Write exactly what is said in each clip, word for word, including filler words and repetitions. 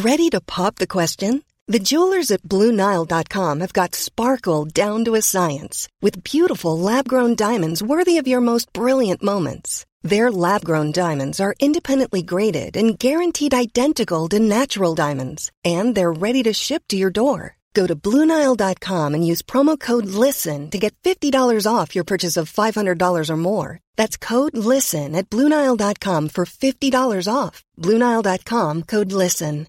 Ready to pop the question? The jewelers at Blue Nile dot com have got sparkle down to a science with beautiful lab-grown diamonds worthy of your most brilliant moments. Their lab-grown diamonds are independently graded and guaranteed identical to natural diamonds, and they're ready to ship to your door. Go to Blue Nile dot com and use promo code LISTEN to get fifty dollars off your purchase of five hundred dollars or more. That's code LISTEN at Blue Nile dot com for fifty dollars off. Blue Nile dot com, code LISTEN.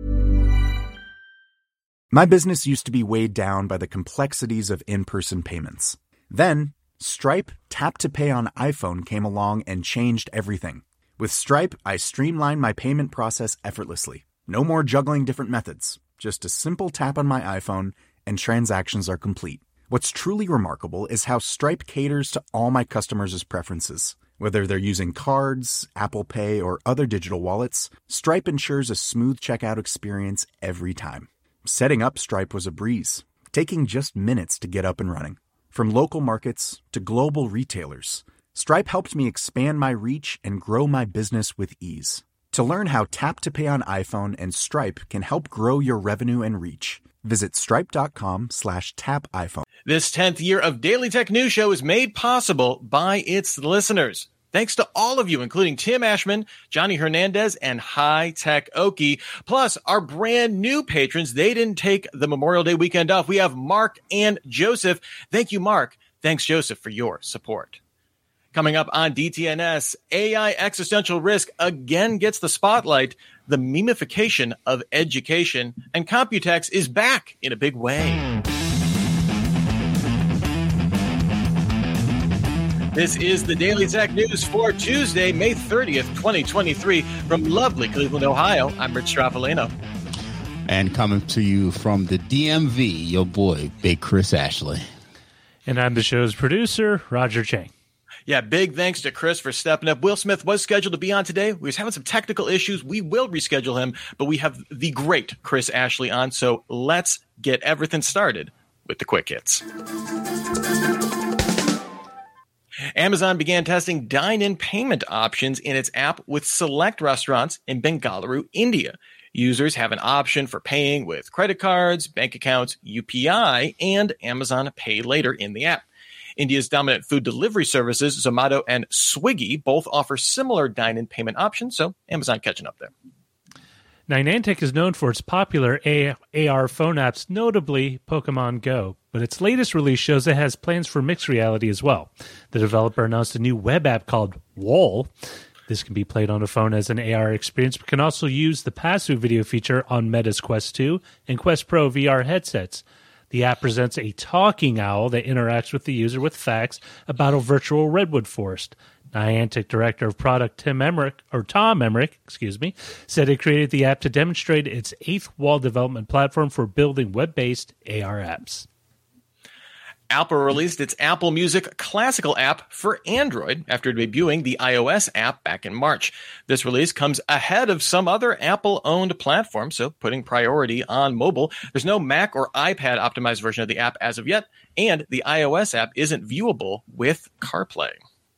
My business used to be weighed down by the complexities of in-person payments. Then, Stripe Tap to Pay on iPhone came along and changed everything. With Stripe, I streamlined my payment process effortlessly. No more juggling different methods. Just a simple tap on my iPhone and transactions are complete. What's truly remarkable is how Stripe caters to all my customers' preferences. Whether they're using cards, Apple Pay, or other digital wallets, Stripe ensures a smooth checkout experience every time. Setting up Stripe was a breeze, taking just minutes to get up and running. From local markets to global retailers, Stripe helped me expand my reach and grow my business with ease. To learn how Tap to Pay on iPhone and Stripe can help grow your revenue and reach, visit stripe.com slash tap iPhone. This tenth year of Daily Tech News Show is made possible by its listeners. Thanks to all of you, including Tim Ashman, Johnny Hernandez, and High Tech Okie. Plus, our brand new patrons, they didn't take the Memorial Day weekend off. We have Mark and Joseph. Thank you, Mark. Thanks, Joseph, for your support. Coming up on D T N S, A I existential risk again gets the spotlight, the memification of education, and Computex is back in a big way. This is the Daily Tech News for Tuesday, May thirtieth, twenty twenty-three. From lovely Cleveland, Ohio, I'm Rich Straffolino. And coming to you from the D M V, your boy, Big Chris Ashley. And I'm the show's producer, Roger Chang. Yeah, big thanks to Chris for stepping up. Will Smith was scheduled to be on today. We was having some technical issues. We will reschedule him, but we have the great Chris Ashley on, so let's get everything started with the quick hits. Amazon began testing dine-in payment options in its app with select restaurants in Bengaluru, India. Users have an option for paying with credit cards, bank accounts, U P I, and Amazon Pay Later in the app. India's dominant food delivery services, Zomato and Swiggy, both offer similar dine-in payment options, so Amazon catching up there. Niantic is known for its popular A R phone apps, notably Pokemon Go, but its latest release shows it has plans for mixed reality as well. The developer announced a new web app called Wall. This can be played on a phone as an A R experience, but can also use the passive video feature on Meta's Quest two and Quest Pro V R headsets. The app presents a talking owl that interacts with the user with facts about a virtual redwood forest. Niantic Director of Product Tim Emmerich, or Tom Emmerich, excuse me, said it created the app to demonstrate its eighth wall development platform for building web-based A R apps. Apple released its Apple Music Classical app for Android after debuting the iOS app back in March. This release comes ahead of some other Apple-owned platforms, so putting priority on mobile. There's no Mac or iPad optimized version of the app as of yet, and the iOS app isn't viewable with CarPlay.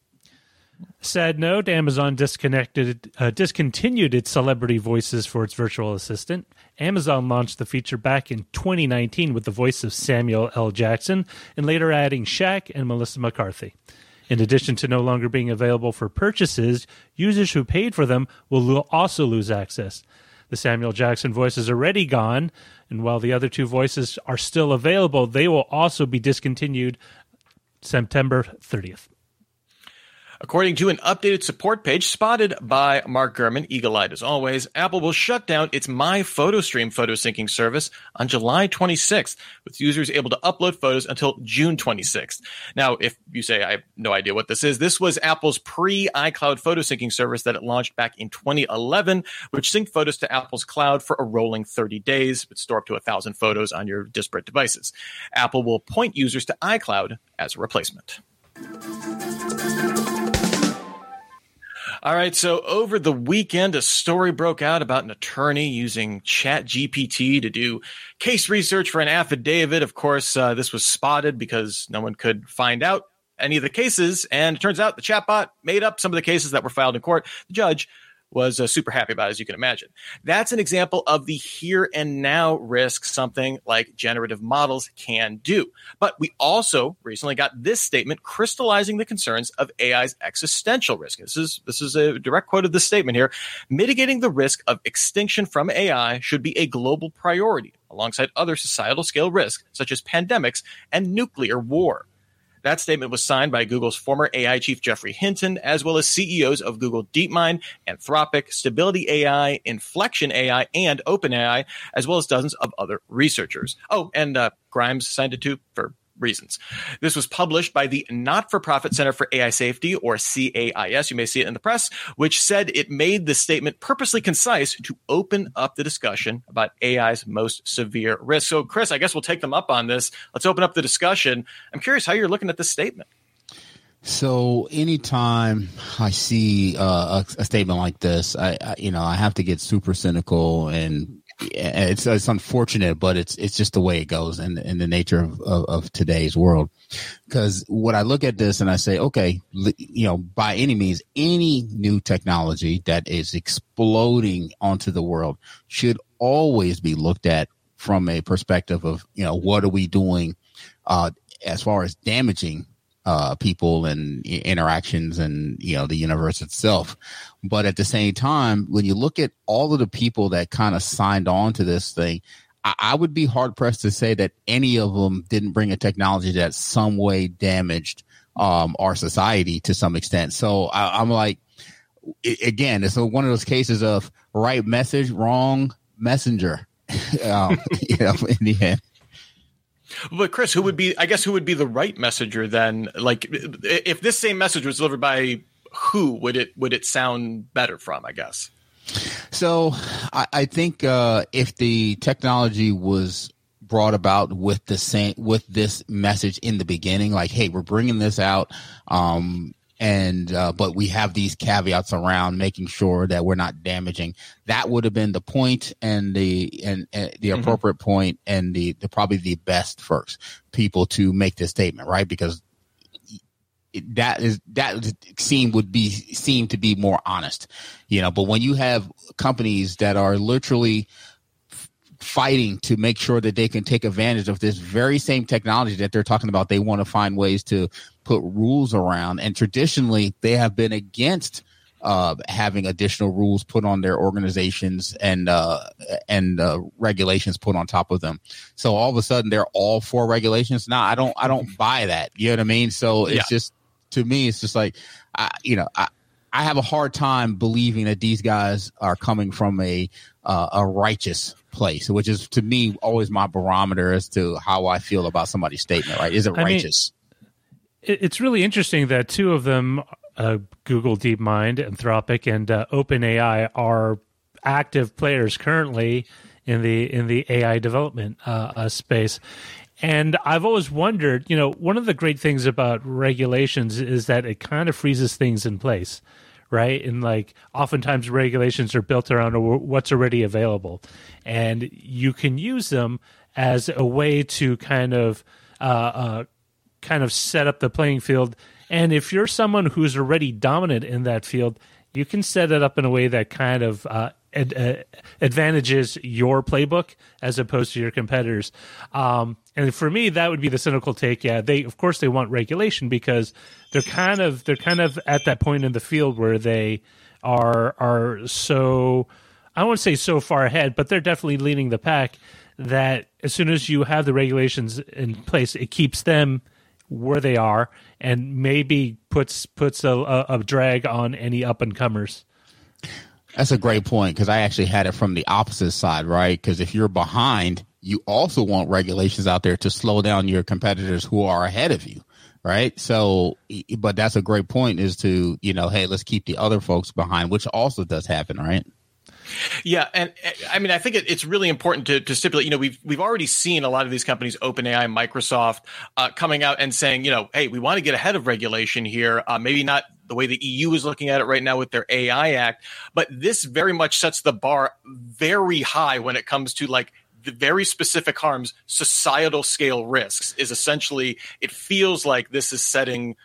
Sad note, Amazon disconnected, uh, discontinued its celebrity voices for its virtual assistant. Amazon launched the feature back in twenty nineteen with the voice of Samuel L. Jackson, and later adding Shaq and Melissa McCarthy. In addition to no longer being available for purchases, users who paid for them will lo- also lose access. The Samuel Jackson voice is already gone, and while the other two voices are still available, they will also be discontinued September thirtieth. According to an updated support page spotted by Mark Gurman, eagle-eyed as always, Apple will shut down its My PhotoStream photo syncing service on July twenty-sixth, with users able to upload photos until June twenty-sixth. Now, if you say I have no idea what this is, this was Apple's pre-iCloud photo syncing service that it launched back in twenty eleven, which synced photos to Apple's cloud for a rolling thirty days, but store up to one thousand photos on your disparate devices. Apple will point users to iCloud as a replacement. All right, so over the weekend, a story broke out about an attorney using ChatGPT to do case research for an affidavit. Of course, uh, this was spotted because no one could find out any of the cases, and it turns out the chatbot made up some of the cases that were filed in court. The judge was uh, super happy about, as you can imagine. That's an example of the here and now risk something like generative models can do. But we also recently got this statement crystallizing the concerns of A I's existential risk. This is this is a direct quote of this statement here. Mitigating the risk of extinction from A I should be a global priority, alongside other societal scale risks such as pandemics and nuclear war. That statement was signed by Google's former A I chief Geoffrey Hinton, as well as C E Os of Google DeepMind, Anthropic, Stability A I, Inflection A I, and OpenAI, as well as dozens of other researchers. Oh, and uh, Grimes signed it too for reasons. This was published by the Not-for-Profit Center for A I Safety, or C A I S, you may see it in the press, which said it made the statement purposely concise to open up the discussion about A I's most severe risks. So, Chris, I guess we'll take them up on this. Let's open up the discussion. I'm curious how you're looking at this statement. So anytime I see uh, a, a statement like this, I, I, you know, I have to get super cynical, and it's it's unfortunate, but it's it's just the way it goes in, in the nature of, of, of today's world. Because when I look at this and I say, okay, you know, by any means, any new technology that is exploding onto the world should always be looked at from a perspective of, you know, what are we doing uh, as far as damaging uh, people and interactions and, you know, the universe itself. But at the same time, when you look at all of the people that kind of signed on to this thing, I, I would be hard pressed to say that any of them didn't bring a technology that some way damaged um, our society to some extent. So I, I'm like, it, again, it's one of those cases of right message, wrong messenger, um, you know, in the end. But Chris, who would be, I guess, who would be the right messenger then? Like, if this same message was delivered by who, would it would it sound better from, I guess? So I, I think uh, if the technology was brought about with the same, with this message in the beginning, like, hey, we're bringing this out, um, and uh, but we have these caveats around making sure that we're not damaging. That would have been the point and the and, and the mm-hmm. appropriate point and the, the probably the best first people to make this statement, right? Because that is that seem would be seem to be more honest, you know. But when you have companies that are literally fighting to make sure that they can take advantage of this very same technology that they're talking about, they want to find ways to put rules around. And traditionally, they have been against uh, having additional rules put on their organizations and uh, and uh, regulations put on top of them. So all of a sudden, they're all for regulations. Now, I don't I don't buy that. You know what I mean? So it's yeah. just, to me, it's just like, I, you know, I, I have a hard time believing that these guys are coming from a uh, a righteous place, which is to me always my barometer as to how I feel about somebody's statement. Right? Is it I righteous? Mean, it's really interesting that two of them, uh, Google DeepMind, Anthropic, and uh, OpenAI, are active players currently in the in the A I development uh, uh, space. And I've always wondered, you know, one of the great things about regulations is that it kind of freezes things in place, right? And like oftentimes regulations are built around what's already available, and you can use them as a way to kind of uh, uh, kind of set up the playing field. And if you're someone who's already dominant in that field, you can set it up in a way that kind of uh, ad- uh, advantages your playbook as opposed to your competitors. Um, and for me, that would be the cynical take. Yeah, they of course they want regulation because they're kind of they're kind of at that point in the field where they are are so, I won't say so far ahead, but they're definitely leading the pack that as soon as you have the regulations in place, it keeps them where they are and maybe puts puts a, a, a drag on any up and comers. That's a great point, because I actually had it from the opposite side, right? Because if you're behind, you also want regulations out there to slow down your competitors who are ahead of you, right? So, but that's a great point, is to, you know, hey, let's keep the other folks behind, which also does happen, right? Yeah, and I mean, I think it, it's really important to, to stipulate. You know, we've we've already seen a lot of these companies, OpenAI, Microsoft, uh, coming out and saying, you know, hey, we want to get ahead of regulation here. Uh, maybe not the way the E U is looking at it right now with their A I Act, but this very much sets the bar very high when it comes to like the very specific harms, societal scale risks. Is essentially, it feels like this is setting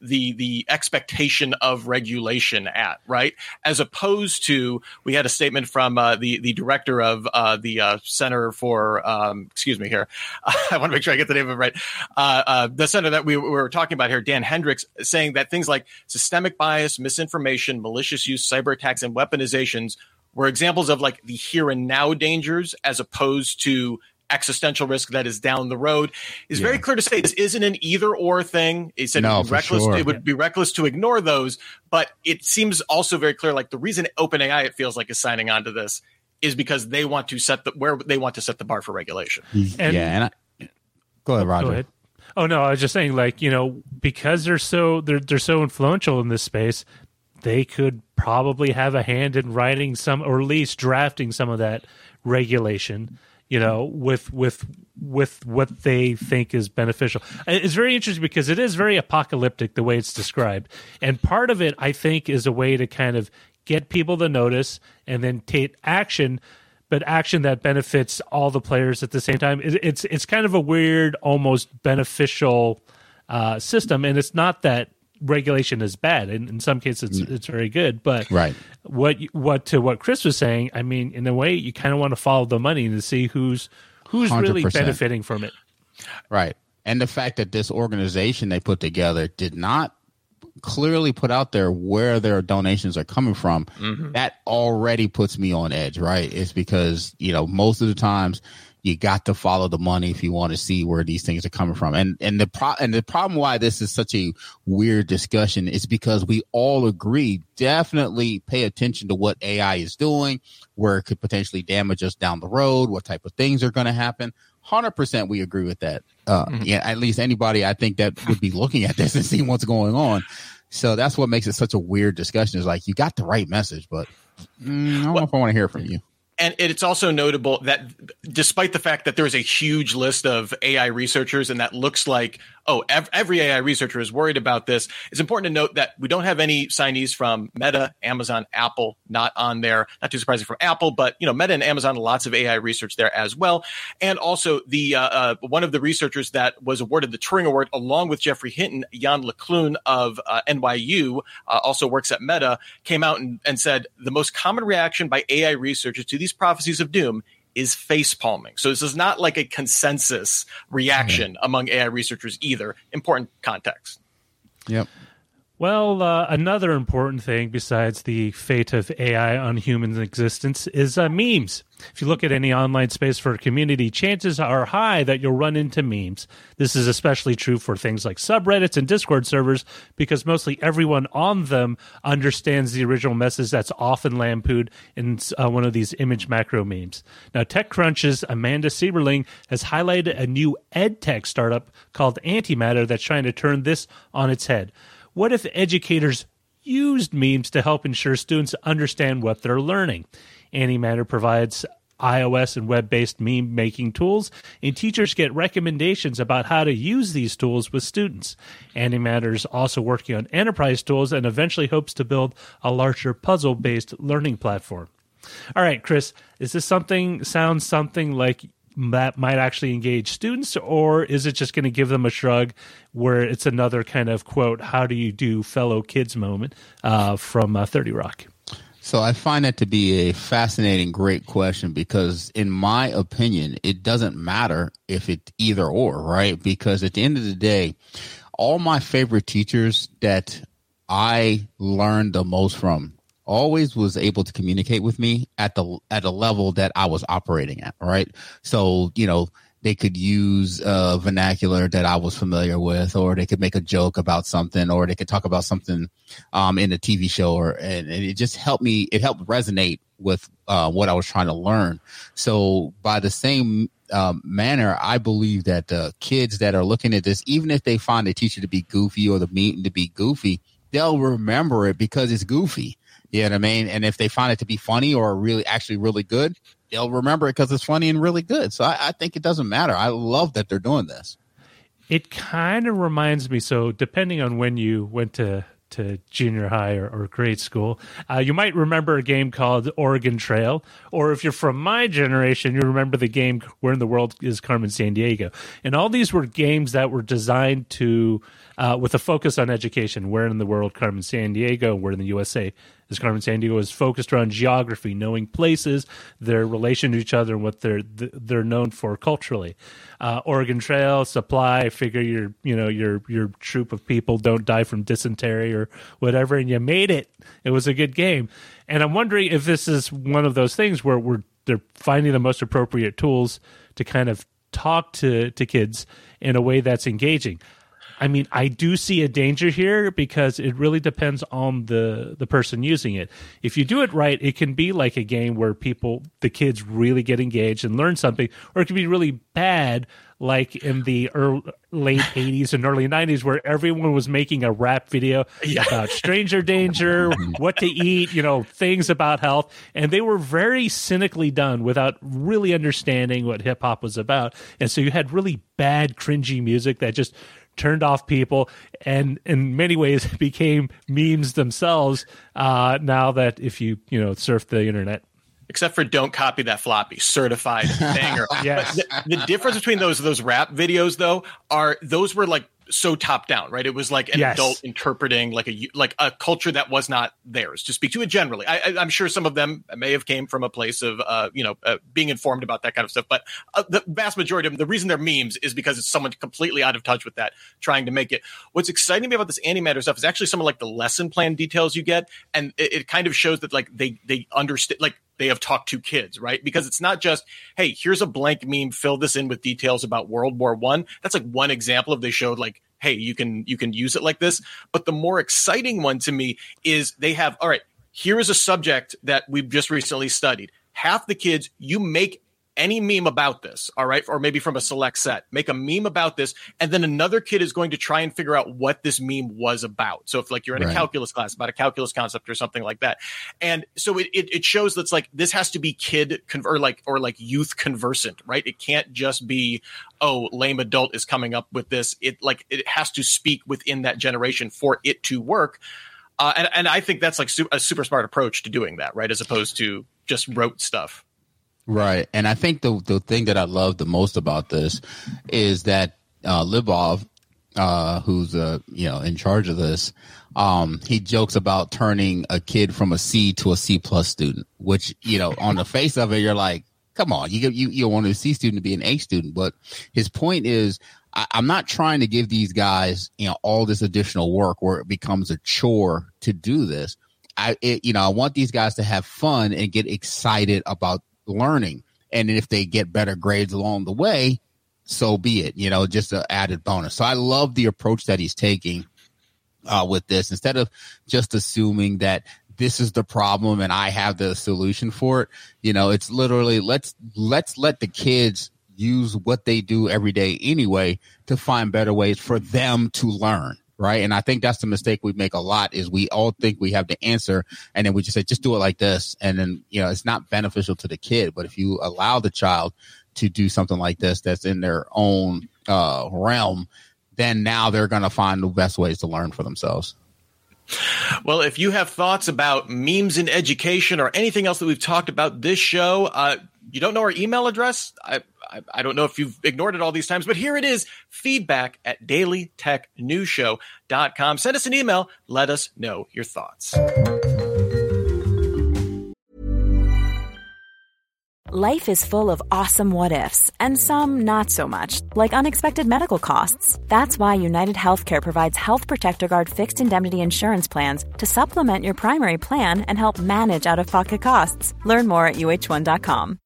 the the expectation of regulation at, right? As opposed to, we had a statement from uh, the the director of uh, the uh, Center for, um, excuse me here, I want to make sure I get the name of it right. Uh, uh, the center that we, we were talking about here, Dan Hendricks, saying that things like systemic bias, misinformation, malicious use, cyber attacks, and weaponizations were examples of like the here and now dangers, as opposed to existential risk that is down the road. It's yeah. very clear to say this isn't an either or thing. He said no, it, would be reckless, sure. it would be reckless to ignore those, but it seems also very clear, like the reason OpenAI, it feels like, is signing on to this is because they want to set the where they want to set the bar for regulation. And, yeah, and I, go ahead, Roger. Go ahead. Oh no, I was just saying, like, you know, because they're so they're they're so influential in this space, they could probably have a hand in writing some, or at least drafting some of that regulation, you know, with with with what they think is beneficial. It's very interesting because it is very apocalyptic the way it's described. And part of it, I think, is a way to kind of get people to notice and then take action, but action that benefits all the players at the same time. It's it's kind of a weird, almost beneficial uh, system. And it's not that regulation is bad. In, in some cases, it's, it's very good. But right. what what to what Chris was saying, I mean, in a way, you kind of want to follow the money to see who's who's one hundred percent really benefiting from it. Right. And the fact that this organization they put together did not clearly put out there where their donations are coming from, mm-hmm. that already puts me on edge, right? It's because, you know, most of the times you got to follow the money if you want to see where these things are coming from. And and the pro- and the problem why this is such a weird discussion is because we all agree, definitely pay attention to what A I is doing, where it could potentially damage us down the road, what type of things are going to happen. one hundred percent we agree with that. Uh, mm-hmm. Yeah, at least anybody I think that would be looking at this and seeing what's going on. So that's what makes it such a weird discussion. Is like, you got the right message, but mm, I don't well, know if I want to hear from you. And it's also notable that despite the fact that there's a huge list of A I researchers, and that looks like, oh, every A I researcher is worried about this, it's important to note that we don't have any signees from Meta, Amazon, Apple, not on there. Not too surprising from Apple, but, you know, Meta and Amazon, lots of A I research there as well. And also the uh, uh, one of the researchers that was awarded the Turing Award, along with Geoffrey Hinton, Jan LeClune of uh, N Y U, uh, also works at Meta, came out and, and said the most common reaction by A I researchers to these prophecies of doom is face palming. So this is not like a consensus reaction mm-hmm. among A I researchers either. Important context. Yep. Well, uh, another important thing besides the fate of A I on human existence is uh, memes. If you look at any online space for a community, chances are high that you'll run into memes. This is especially true for things like subreddits and Discord servers, because mostly everyone on them understands the original message that's often lampooned in uh, one of these image macro memes. Now, TechCrunch's Amanda Sieberling has highlighted a new edtech startup called Antimatter that's trying to turn this on its head. What if educators used memes to help ensure students understand what they're learning? Antimatter provides iOS and web-based meme-making tools, and teachers get recommendations about how to use these tools with students. Antimatter is also working on enterprise tools and eventually hopes to build a larger puzzle-based learning platform. All right, Chris, is this something, sounds something like that might actually engage students, or is it just going to give them a shrug where it's another kind of, quote, how do you do fellow kids moment uh, from uh, thirty Rock? So I find that to be a fascinating, great question, because in my opinion, it doesn't matter if it's either or, right? Because at the end of the day, all my favorite teachers that I learned the most from always was able to communicate with me at the at a level that I was operating at, right? So, you know, they could use uh, vernacular that I was familiar with, or they could make a joke about something, or they could talk about something um, in a T V show, or and, and it just helped me. It helped resonate with uh, what I was trying to learn. So by the same um, manner, I believe that the kids that are looking at this, even if they find the teacher to be goofy or the meeting to be goofy, they'll remember it because it's goofy. You know what I mean? And if they find it to be funny or really actually really good, they'll remember it because it's funny and really good. So I, I think it doesn't matter. I love that they're doing this. It kind of reminds me, so depending on when you went to to junior high or, or grade school. Uh, you might remember a game called Oregon Trail, or if you're from my generation, you remember the game Where in the World is Carmen Sandiego. And all these were games that were designed to, uh, with a focus on education. Where in the World Carmen Sandiego, Where in the U S A is Carmen Sandiego is focused around geography, knowing places, their relation to each other, and what they're they're known for culturally. Uh, Oregon Trail, Supply, figure your you know your your troop of people don't die from dysentery or whatever, and you made it. It was a good game, and I'm wondering if this is one of those things where we're they're finding the most appropriate tools to kind of talk to to kids in a way that's engaging. I mean, I do see a danger here because it really depends on the, the person using it. If you do it right, it can be like a game where people, the kids really get engaged and learn something, or it can be really bad, like in the early, late eighties and early nineties, where everyone was making a rap video yeah. about stranger danger, what to eat, you know, things about health. And they were very cynically done without really understanding what hip hop was about. And so you had really bad, cringy music that just turned off people, and in many ways became memes themselves. Uh, now that if you you know surf the internet, except for don't copy that floppy, certified banger. Yes. The, the difference between those those rap videos though are those were like so top down, right? It was like an yes. adult interpreting like a like a culture that was not theirs. To speak to it generally, I, I, I'm sure some of them may have came from a place of uh, you know uh, being informed about that kind of stuff. But uh, the vast majority of them, the reason they're memes is because it's someone completely out of touch with that, trying to make it. What's exciting me about this antimatter stuff is actually some of like the lesson plan details you get, and it, it kind of shows that like they they understand like. They have talked to kids, right? Because it's not just, hey, here's a blank meme, fill this in with details about World War One. That's like one example of they showed like, hey, you can you can use it like this. But the more exciting one to me is they have, all right, here is a subject that we've just recently studied. Half the kids, you make any meme about this, all right, or maybe from a select set, make a meme about this, and then another kid is going to try and figure out what this meme was about. So if like you're in right. a calculus class about a calculus concept or something like that. And so it it, it shows that's like this has to be kid con- or like or like youth conversant, right? It can't just be, oh, lame adult is coming up with this. It like it has to speak within that generation for it to work. Uh, and, and I think that's like su- a super smart approach to doing that, right? As opposed to just rote stuff. Right. And I think the the thing that I love the most about this is that uh, Libov, uh, who's uh, you know in charge of this, um, he jokes about turning a kid from a C to a C plus student, which, you know, on the face of it, you're like, come on, you you you want a C student to be an A student. But his point is, I, I'm not trying to give these guys, you know, all this additional work where it becomes a chore to do this. I, it, you know, I want these guys to have fun and get excited about learning, and if they get better grades along the way, so be it, you know, just an added bonus. So I love the approach that he's taking uh, with this, instead of just assuming that this is the problem and I have the solution for it. You know, it's literally let's let's let the kids use what they do every day anyway to find better ways for them to learn. Right. And I think that's the mistake we make a lot, is we all think we have the answer, and then we just say, just do it like this. And then, you know, it's not beneficial to the kid. But if you allow the child to do something like this that's in their own uh, realm, then now they're going to find the best ways to learn for themselves. Well, if you have thoughts about memes in education or anything else that we've talked about this show, uh, you don't know our email address? I, I, I don't know if you've ignored it all these times, but here it is, feedback at daily tech news show dot com. Send us an email. Let us know your thoughts. Life is full of awesome what-ifs, and some not so much, like unexpected medical costs. That's why United Healthcare provides Health Protector Guard fixed indemnity insurance plans to supplement your primary plan and help manage out-of-pocket costs. Learn more at U H one dot com.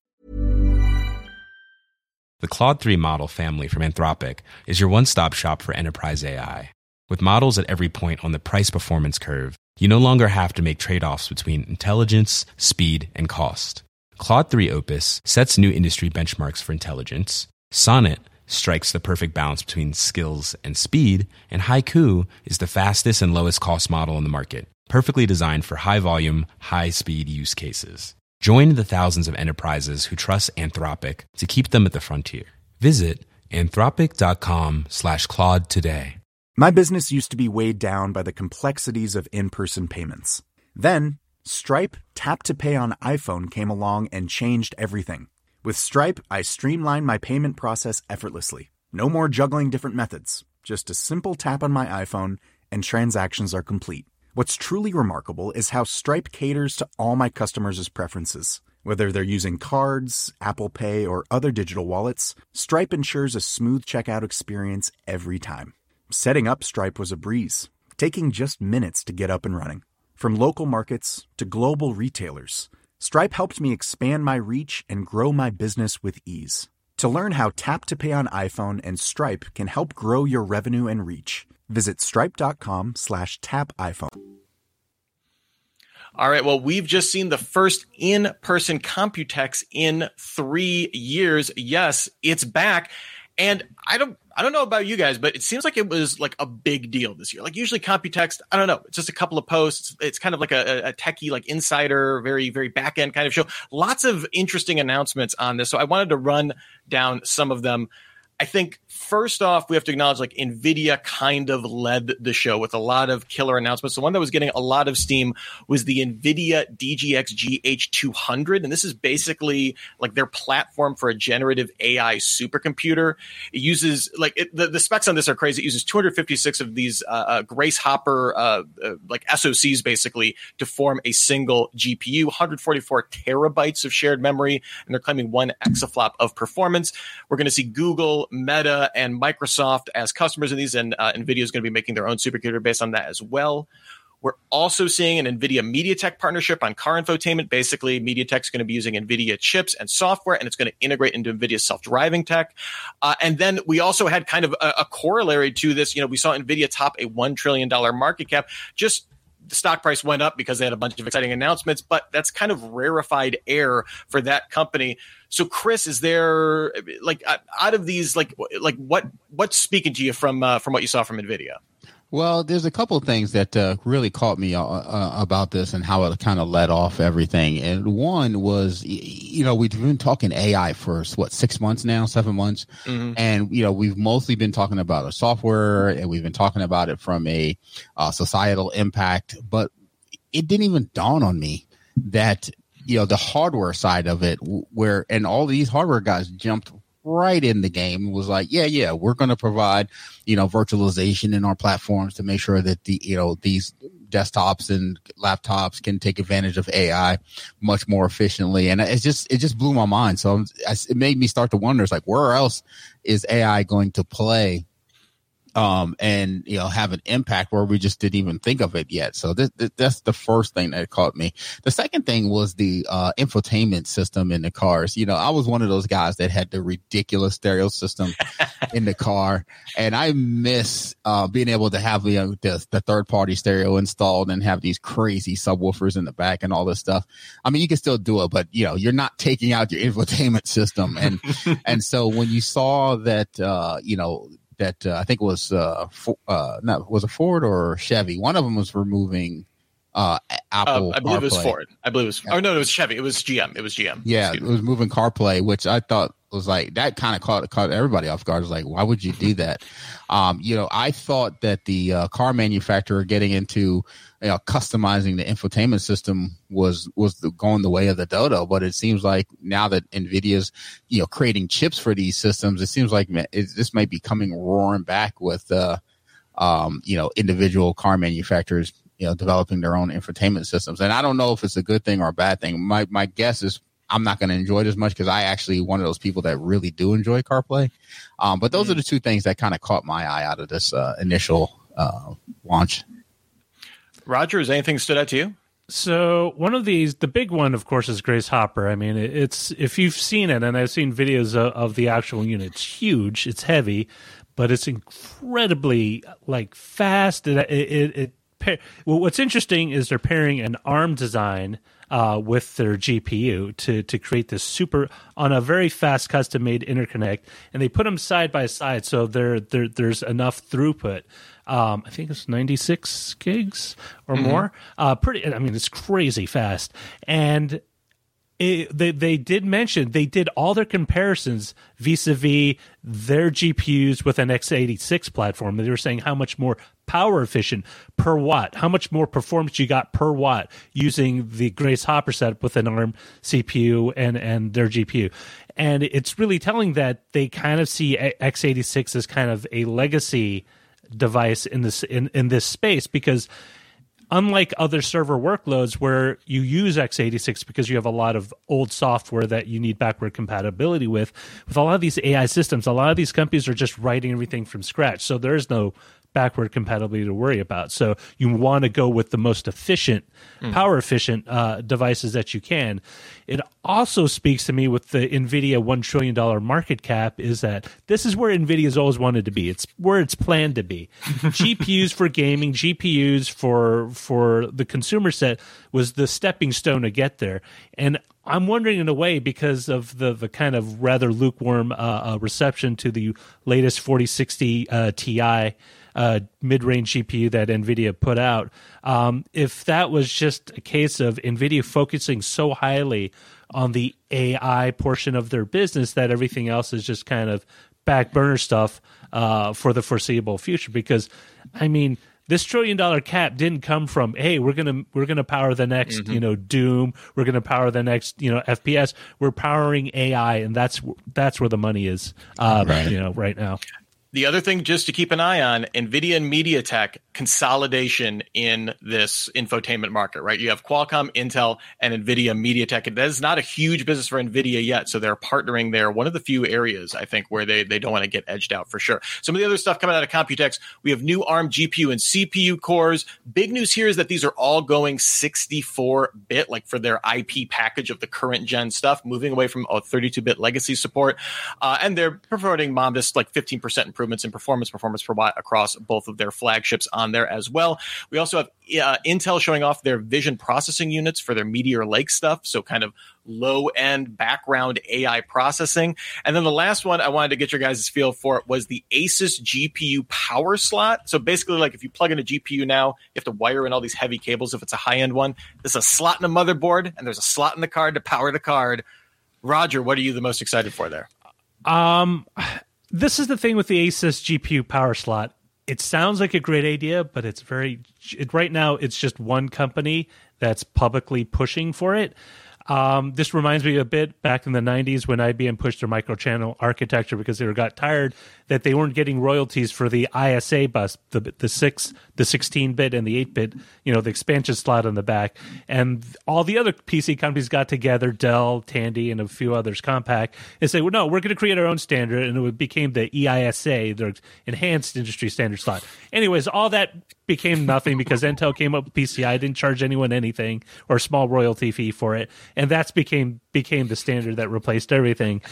The Claude three model family from Anthropic is your one-stop shop for enterprise A I. With models at every point on the price-performance curve, you no longer have to make trade-offs between intelligence, speed, and cost. Claude three Opus sets new industry benchmarks for intelligence, Sonnet strikes the perfect balance between skills and speed, and Haiku is the fastest and lowest cost model on the market, perfectly designed for high-volume, high-speed use cases. Join the thousands of enterprises who trust Anthropic to keep them at the frontier. Visit anthropic dot com slash Claude today. My business used to be weighed down by the complexities of in-person payments. Then, Stripe Tap to Pay on iPhone came along and changed everything. With Stripe, I streamlined my payment process effortlessly. No more juggling different methods. Just a simple tap on my iPhone and transactions are complete. What's truly remarkable is how Stripe caters to all my customers' preferences. Whether they're using cards, Apple Pay, or other digital wallets, Stripe ensures a smooth checkout experience every time. Setting up Stripe was a breeze, taking just minutes to get up and running. From local markets to global retailers, Stripe helped me expand my reach and grow my business with ease. To learn how Tap to Pay on iPhone and Stripe can help grow your revenue and reach, visit stripe.com slash tap iPhone. All right. Well, we've just seen the first in-person Computex in three years. Yes, it's back. And I don't I don't know about you guys, but it seems like it was like a big deal this year. Like usually Computex, I don't know, it's just a couple of posts. It's kind of like a, a techie, like insider, very, very back end kind of show. Lots of interesting announcements on this. So I wanted to run down some of them. I think first off, we have to acknowledge like NVIDIA kind of led the show with a lot of killer announcements. The one that was getting a lot of steam was the NVIDIA D G X G H two hundred. And this is basically like their platform for a generative A I supercomputer. It uses like it, the, the specs on this are crazy. It uses two hundred fifty-six of these uh, uh, Grace Hopper uh, uh, like S O Cs basically to form a single G P U, one hundred forty-four terabytes of shared memory, and they're claiming one exaflop of performance. We're going to see Google, Meta, and Microsoft as customers of these, and uh, NVIDIA is going to be making their own supercomputer based on that as well. We're also seeing an NVIDIA MediaTek partnership on car infotainment. Basically, MediaTek is going to be using NVIDIA chips and software, and it's going to integrate into NVIDIA's self-driving tech. Uh, and then we also had kind of a, a corollary to this. You know, we saw NVIDIA top a one trillion dollars market cap. Just the stock price went up because they had a bunch of exciting announcements, but that's kind of rarefied air for that company. So, Chris, is there like out of these, like, like what what's speaking to you from uh, from what you saw from NVIDIA? Well, there's a couple of things that uh, really caught me uh, uh, about this and how it kind of led off everything. And one was, you know, we've been talking A I for what, six months now, seven months. Mm-hmm. And, you know, we've mostly been talking about a software and we've been talking about it from a uh, societal impact. But it didn't even dawn on me that, you know, the hardware side of it, where and all these hardware guys jumped right in the game and was like, yeah, yeah, we're going to provide, you know, virtualization in our platforms to make sure that the, you know, these desktops and laptops can take advantage of A I much more efficiently. And it just, it just blew my mind. So it made me start to wonder, it's like, where else is A I going to play? Um, and, you know, have an impact where we just didn't even think of it yet. So this, this, that's the first thing that caught me. The second thing was the, uh, infotainment system in the cars. You know, I was one of those guys that had the ridiculous stereo system in the car. And I miss, uh, being able to have, you know, the, the third party stereo installed and have these crazy subwoofers in the back and all this stuff. I mean, you can still do it, but, you know, you're not taking out your infotainment system. And, and so when you saw that, uh, you know, that uh, I think it was uh, for, uh, not was it Ford or Chevy? One of them was removing uh, Apple. Uh, I believe CarPlay. It was Ford. I believe it was. Oh no, it was Chevy. It was G M. It was G M. Yeah, it was moving CarPlay, which I thought was like that kind of caught caught everybody off guard. It was like, why would you do that? um, you know, I thought that the uh, car manufacturer getting into you know, customizing the infotainment system was was the, going the way of the dodo, but it seems like now that NVIDIA's you know creating chips for these systems, it seems like it, this might be coming roaring back with uh, um, you know individual car manufacturers you know developing their own infotainment systems. And I don't know if it's a good thing or a bad thing. My my guess is I'm not going to enjoy it as much because I actually one of those people that really do enjoy CarPlay. Um, but those mm-hmm. are the two things that kind of caught my eye out of this uh, initial uh, launch. Roger, has anything stood out to you? So one of these, the big one, of course, is Grace Hopper. I mean, it's if you've seen it, and I've seen videos of, of the actual unit, it's huge, it's heavy, but it's incredibly like fast. It, it, it, it well, what's interesting is they're pairing an ARM design uh, with their G P U to to create this super on a very fast custom made interconnect, and they put them side by side, so there there there's enough throughput. Um, I think it's ninety-six gigs or mm-hmm. more. Uh, pretty. I mean, it's crazy fast. And It, they they did mention they did all their comparisons vis-a-vis their G P Us with an x eighty-six platform. They were saying how much more power efficient per watt, how much more performance you got per watt using the Grace Hopper setup with an ARM C P U and, and their G P U. And it's really telling that they kind of see x eighty-six as kind of a legacy device in this in, in this space, because unlike other server workloads where you use x eighty-six because you have a lot of old software that you need backward compatibility with, with a lot of these A I systems, a lot of these companies are just writing everything from scratch. So there's no backward compatibility to worry about. So you want to go with the most efficient, mm. power efficient uh, devices that you can. It also speaks to me with the NVIDIA one trillion dollars market cap is that this is where NVIDIA's always wanted to be. It's where it's planned to be. G P Us for gaming, G P Us for for the consumer set was the stepping stone to get there. And I'm wondering in a way, because of the, the kind of rather lukewarm uh, uh, reception to the latest forty sixty uh, Ti uh, mid-range G P U that NVIDIA put out, um, if that was just a case of NVIDIA focusing so highly on the A I portion of their business that everything else is just kind of back burner stuff uh, for the foreseeable future. Because, I mean, this trillion dollar cap didn't come from, hey, we're gonna we're gonna power the next mm-hmm. you know Doom, we're gonna power the next you know F P S. We're powering A I, and that's that's where the money is, uh, right. you know, right now. The other thing just to keep an eye on, NVIDIA and MediaTek consolidation in this infotainment market, right? You have Qualcomm, Intel, and NVIDIA, MediaTek. That is not a huge business for NVIDIA yet, so they're partnering there. One of the few areas, I think, where they, they don't want to get edged out for sure. Some of the other stuff coming out of Computex, we have new ARM G P U and C P U cores. Big news here is that these are all going sixty-four bit, like for their I P package of the current gen stuff, moving away from a thirty-two bit legacy support. Uh, and they're promoting modest, like fifteen percent improvements in performance, performance per watt across both of their flagships on there as well. We also have uh, Intel showing off their vision processing units for their Meteor Lake stuff, so kind of low-end background A I processing. And then the last one I wanted to get your guys' feel for was the Asus G P U power slot. So basically, like if you plug in a G P U now, you have to wire in all these heavy cables if it's a high-end one. There's a slot in the motherboard, and there's a slot in the card to power the card. Roger, what are you the most excited for there? Um... This is the thing with the Asus G P U power slot. It sounds like a great idea, but it's very it, right now it's just one company that's publicly pushing for it. Um, this reminds me a bit back in the nineties when I B M pushed their microchannel architecture because they were got tired that they weren't getting royalties for the I S A bus, the the six, the sixteen bit and the eight bit, you know, the expansion slot on the back. And all the other P C companies got together, Dell, Tandy, and a few others, Compaq, and say, well, no, we're going to create our own standard, and it became the E I S A, their enhanced industry standard slot. Anyways, all that became nothing because Intel came up with P C I, didn't charge anyone anything or a small royalty fee for it, and that's became became the standard that replaced everything.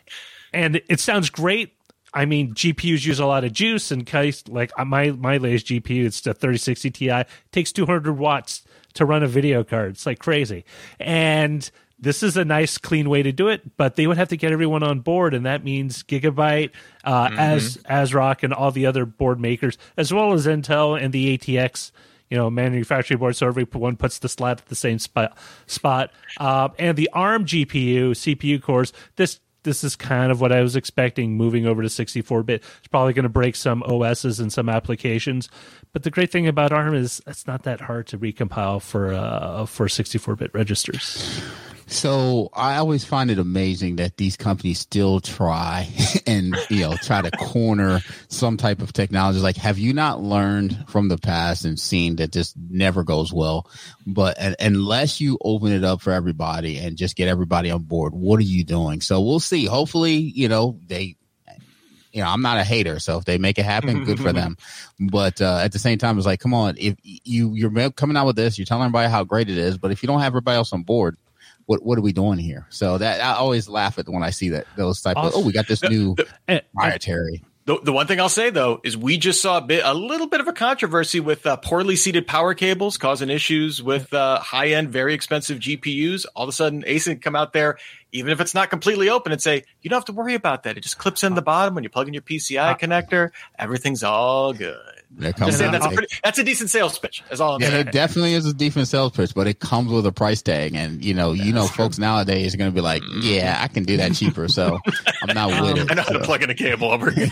And it sounds great. I mean, G P Us use a lot of juice, and case like my my latest G P U, it's the thirty sixty Ti, takes two hundred watts to run a video card. It's like crazy. And this is a nice, clean way to do it, but they would have to get everyone on board, and that means Gigabyte, uh, mm-hmm. as ASRock, and all the other board makers, as well as Intel and the A T X, you know, manufacturing board, so everyone puts the slot at the same spot. spot. Uh, and the ARM G P U, C P U cores, this this is kind of what I was expecting moving over to sixty-four bit. It's probably going to break some O Ss and some applications. But the great thing about ARM is it's not that hard to recompile for uh, for sixty-four bit registers. So I always find it amazing that these companies still try and, you know, try to corner some type of technology. Like, have you not learned from the past and seen that this never goes well? But uh, unless you open it up for everybody and just get everybody on board, what are you doing? So we'll see. Hopefully, you know, they, you know, I'm not a hater, so if they make it happen, good for them. But uh, at the same time, it's like, come on, if you, you're coming out with this, you're telling everybody how great it is, but if you don't have everybody else on board, What what are we doing here? So that I always laugh at when I see that those type of, oh, we got this new proprietary. The, the one thing I'll say, though, is we just saw a bit, a little bit of a controversy with uh, poorly seated power cables causing issues with uh, high end, very expensive G P Us. All of a sudden, A S I C come out there, even if it's not completely open, and say, you don't have to worry about that. It just clips in the bottom when you plug in your P C I connector. Everything's all good. Just saying, that's, a pretty, that's a decent sales pitch. That's all I'm yeah, saying. It definitely is a decent sales pitch, but it comes with a price tag. And, you know, that's you know, true. Folks nowadays are going to be like, yeah, I can do that cheaper. So I'm not with um, it. I know so. how to plug in a cable over here.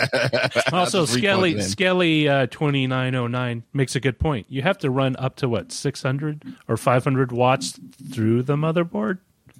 Also, Skelly, Skelly uh, twenty-nine oh nine makes a good point. You have to run up to, what, six hundred or five hundred watts through the motherboard?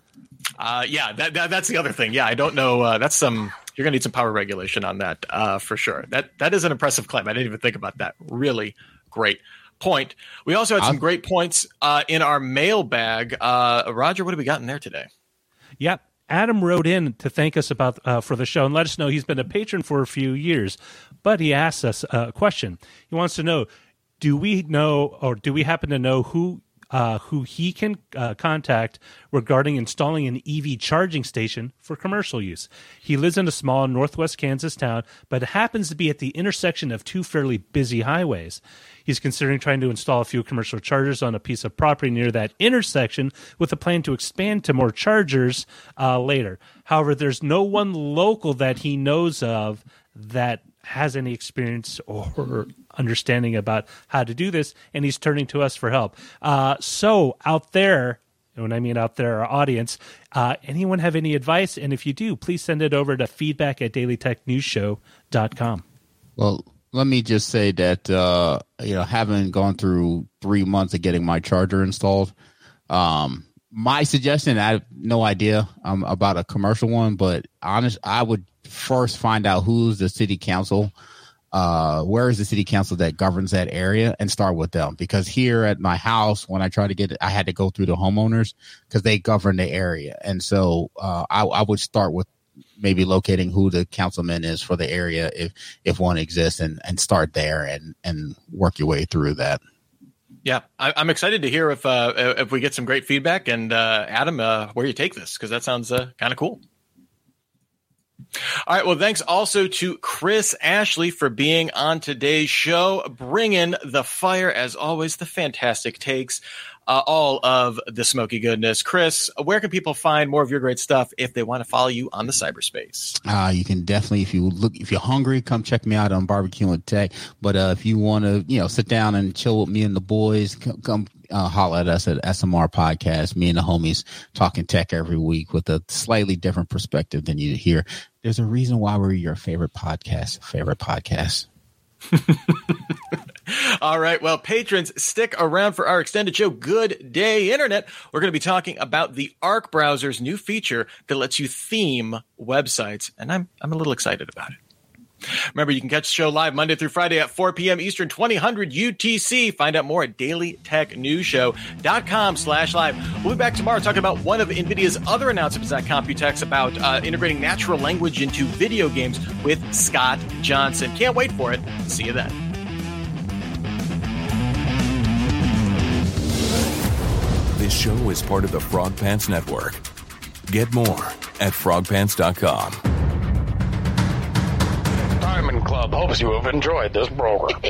Uh, yeah, that, that that's the other thing. Yeah, I don't know. Uh, that's some... You're going to need some power regulation on that uh, for sure. That That is an impressive claim. I didn't even think about that. Really great point. We also had some I'll, great points uh, in our mailbag. Uh, Roger, what have we got in there today? Yep. Adam wrote in to thank us about uh, for the show and let us know he's been a patron for a few years. But he asked us a question. He wants to know, do we know or do we happen to know who Uh, who he can uh, contact regarding installing an E V charging station for commercial use. He lives in a small northwest Kansas town, but happens to be at the intersection of two fairly busy highways. He's considering trying to install a few commercial chargers on a piece of property near that intersection with a plan to expand to more chargers uh, later. However, there's no one local that he knows of that has any experience or understanding about how to do this, and he's turning to us for help. Uh, so out there, and when I mean out there, our audience, uh, anyone have any advice? And if you do, please send it over to feedback at daily tech news show dot com. Well, let me just say that, uh, you know, having gone through three months of getting my charger installed, um, my suggestion, I have no idea um, about a commercial one, but honest, I would first find out who's the city council, uh, where is the city council that governs that area, and start with them. Because here at my house, when I tried to get it, I had to go through the homeowners because they govern the area. And so uh, I, I would start with maybe locating who the councilman is for the area, if if one exists, and, and start there and, and work your way through that. Yeah, I, I'm excited to hear if uh, if we get some great feedback. And uh, Adam, uh, where you take this, because that sounds uh, kind of cool. All right. Well, thanks also to Chris Ashley for being on today's show, bringing the fire, as always, the fantastic takes, uh, all of the smoky goodness. Chris, where can people find more of your great stuff if they want to follow you on the cyberspace? Uh, you can definitely, if you look, if you're hungry, come check me out on Barbecuing Tech. But uh, if you want to, you know, sit down and chill with me and the boys, come, come uh, holler at us at S M R Podcast. Me and the homies talking tech every week with a slightly different perspective than you hear. There's a reason why we're your favorite podcast, favorite podcast. All right. Well, patrons, stick around for our extended show, Good Day Internet. We're going to be talking about the Arc browser's new feature that lets you theme websites, and I'm I'm a little excited about it. Remember, you can catch the show live Monday through Friday at four p.m. Eastern, twenty hundred U T C. Find out more at daily tech news show dot com slash live. We'll be back tomorrow talking about one of NVIDIA's other announcements at Computex about uh, integrating natural language into video games with Scott Johnson. Can't wait for it. See you then. This show is part of the Frog Pants Network. Get more at frog pants dot com. Diamond Club hopes you have enjoyed this program.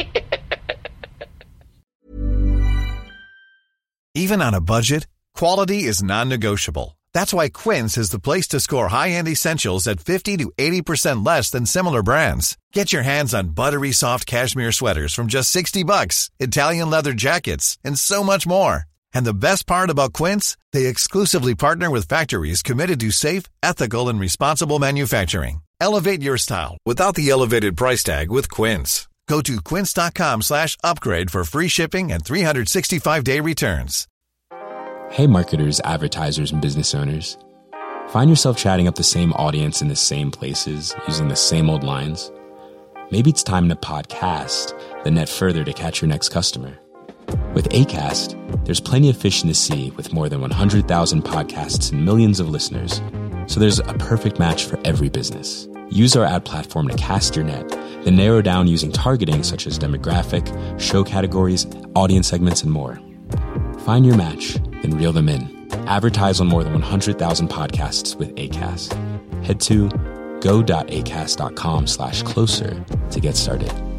Even on a budget, quality is non-negotiable. That's why Quince is the place to score high-end essentials at fifty to eighty percent less than similar brands. Get your hands on buttery soft cashmere sweaters from just sixty bucks, Italian leather jackets, and so much more. And the best part about Quince, they exclusively partner with factories committed to safe, ethical, and responsible manufacturing. Elevate your style without the elevated price tag with Quince. Go to quince dot com slash upgrade for free shipping and three sixty-five day returns. Hey marketers, advertisers, and business owners. Find yourself chatting up the same audience in the same places, using the same old lines? Maybe it's time to podcast the net further to catch your next customer. With Acast, there's plenty of fish in the sea with more than one hundred thousand podcasts and millions of listeners. So there's a perfect match for every business. Use our ad platform to cast your net, then narrow down using targeting such as demographic, show categories, audience segments, and more. Find your match, then reel them in. Advertise on more than one hundred thousand podcasts with Acast. Head to go dot acast dot com slash closer to get started.